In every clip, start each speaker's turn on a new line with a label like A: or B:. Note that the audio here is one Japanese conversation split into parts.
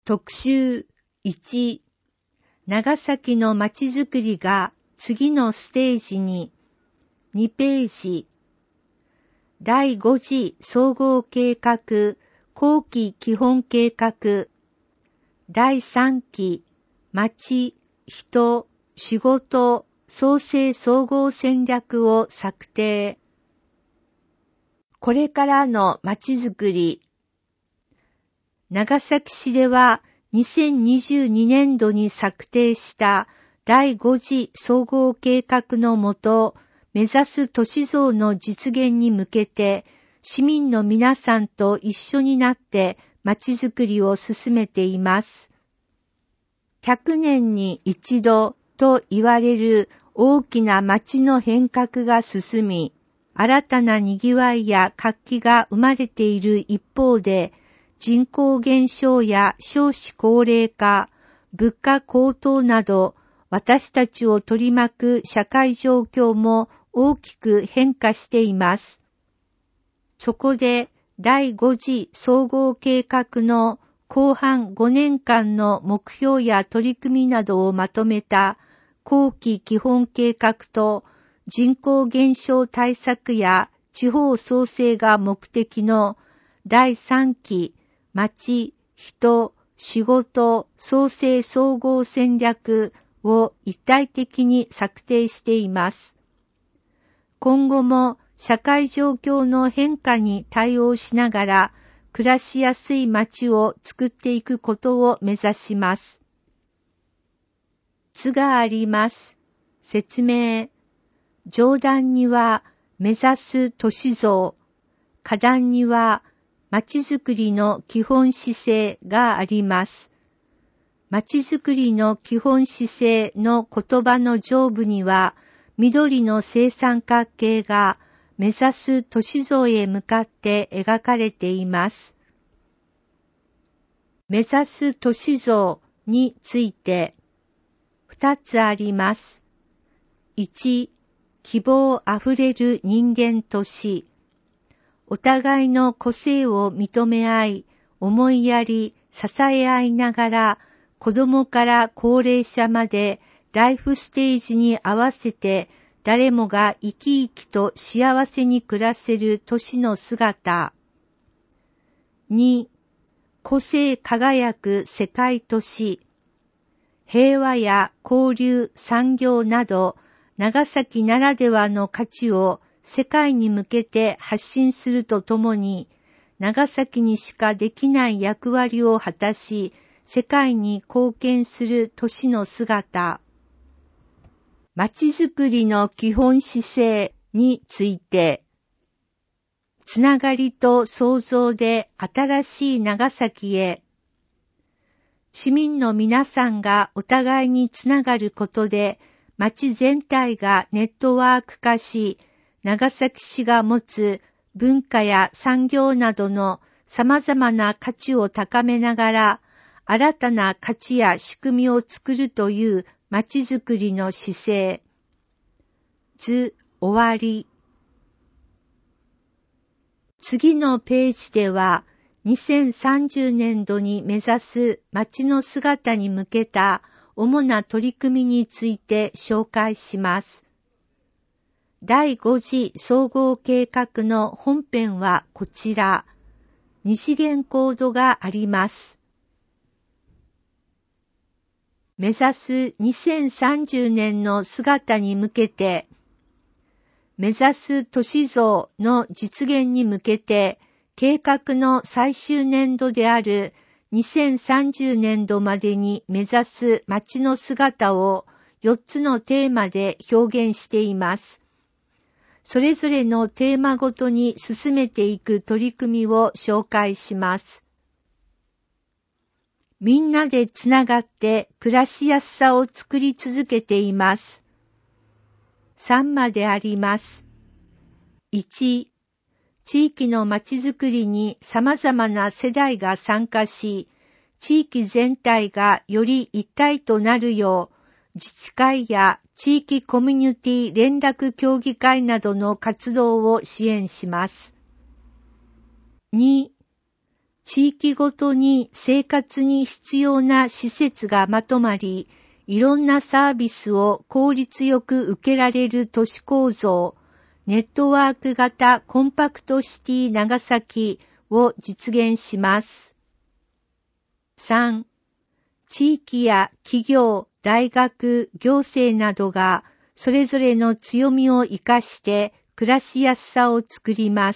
A: 特集1、長崎のまちづくりが次のステージに。2ページ。第5次総合計画後期基本計画第3期町、人、仕事創生総合戦略を策定。これからのまちづくり。長崎市では2022年度に策定した第5次総合計画のもと、目指す都市像の実現に向けて、市民の皆さんと一緒になってまちづくりを進めています。100年に一度と言われる大きな街の変革が進み、新たな賑わいや活気が生まれている一方で、人口減少や少子高齢化、物価高騰など、私たちを取り巻く社会状況も大きく変化しています。そこで、第5次総合計画の後半5年間の目標や取り組みなどをまとめた後期基本計画と人口減少対策や地方創生が目的の第3期町、人、仕事、創生総合戦略を一体的に策定しています。今後も社会状況の変化に対応しながら暮らしやすい街を作っていくことを目指します。図があります。説明。上段には目指す都市像、下段にはまちづくりの基本姿勢があります。まちづくりの基本姿勢の言葉の上部には、緑の正三角形が目指す都市像へ向かって描かれています。目指す都市像について、2つあります。1、希望あふれる人間都市。お互いの個性を認め合い、思いやり、支え合いながら、子供から高齢者までライフステージに合わせて誰もが生き生きと幸せに暮らせる都市の姿。2、個性輝く世界都市。平和や交流、産業など長崎ならではの価値を世界に向けて発信するとともに、長崎にしかできない役割を果たし、世界に貢献する都市の姿。まちづくりの基本姿勢について、つながりと創造で新しい長崎へ。市民の皆さんがお互いにつながることで、町全体がネットワーク化し、長崎市が持つ文化や産業などの様々な価値を高めながら、新たな価値や仕組みを作るという町づくりの姿勢。図、終わり。次のページでは、2030年度に目指す町の姿に向けた主な取り組みについて紹介します。第5次総合計画の本編はこちら。二次元コードがあります。目指す2030年の姿に向けて、目指す都市像の実現に向けて、計画の最終年度である2030年度までに目指す街の姿を4つのテーマで表現しています。それぞれのテーマごとに進めていく取り組みを紹介します。みんなでつながって暮らしやすさを作り続けています。3まであります。1、地域のまちづくりに様々な世代が参加し、地域全体がより一体となるよう、自治会や地域コミュニティ連絡協議会などの活動を支援します。2、 地域ごとに生活に必要な施設がまとまり、いろんなサービスを効率よく受けられる都市構造、ネットワーク型コンパクトシティ長崎を実現します。3. 地域や企業、大学、行政などがそれぞれの強みを生かして暮らしやすさを作ります。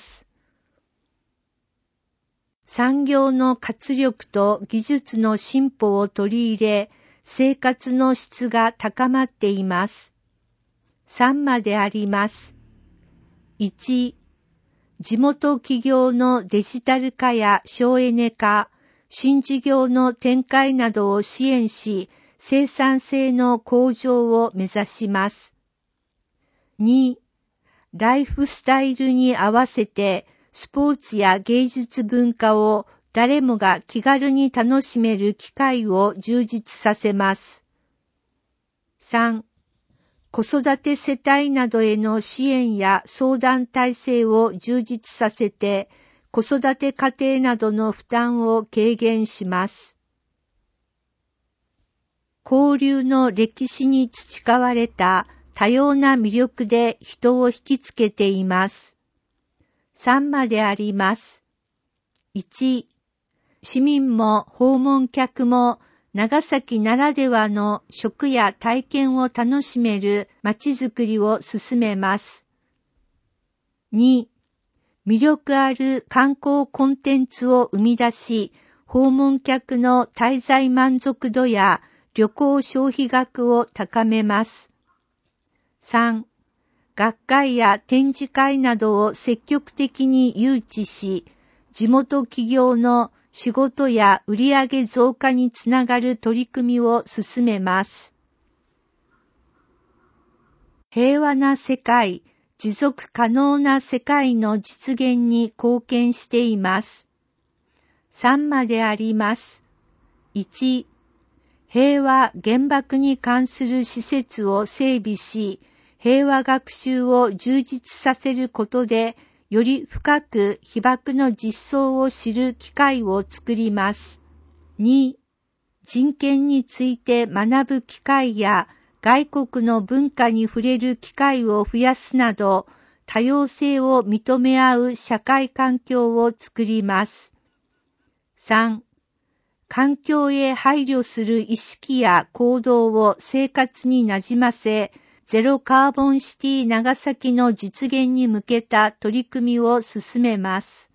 A: 産業の活力と技術の進歩を取り入れ、生活の質が高まっています。3まであります。1、地元企業のデジタル化や省エネ化、新事業の展開などを支援し、生産性の向上を目指します。2、ライフスタイルに合わせて、スポーツや芸術文化を誰もが気軽に楽しめる機会を充実させます。3. 子育て世帯などへの支援や相談体制を充実させて、子育て家庭などの負担を軽減します。交流の歴史に培われた多様な魅力で人を引きつけています。3まであります。1、市民も訪問客も長崎ならではの食や体験を楽しめるまちづくりを進めます。2、魅力ある観光コンテンツを生み出し、訪問客の滞在満足度や旅行消費額を高めます。3、学会や展示会などを積極的に誘致し、地元企業の仕事や売上増加につながる取り組みを進めます。平和な世界、持続可能な世界の実現に貢献しています。3まであります。1、平和原爆に関する施設を整備し、平和学習を充実させることで、より深く被爆の実相を知る機会を作ります。2、人権について学ぶ機会や外国の文化に触れる機会を増やすなど、多様性を認め合う社会環境を作ります。3、環境へ配慮する意識や行動を生活になじませ、ゼロカーボンシティ長崎の実現に向けた取り組みを進めます。